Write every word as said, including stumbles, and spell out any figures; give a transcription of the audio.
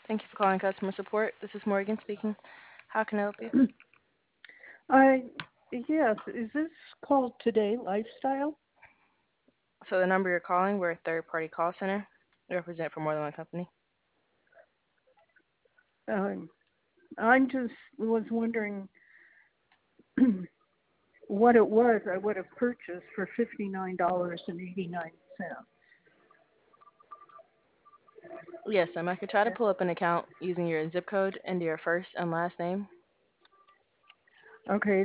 Thank you for calling customer support. This is Morgan speaking. How can I help you? I yes, is this called Today Lifestyle? So the number you're calling, we're a third-party call center. We represent for more than one company. Um, I'm just was wondering what it was I would have purchased for fifty nine dollars and eighty nine cents. Yes, um, I could try to pull up an account using your zip code and your first and last name. Okay,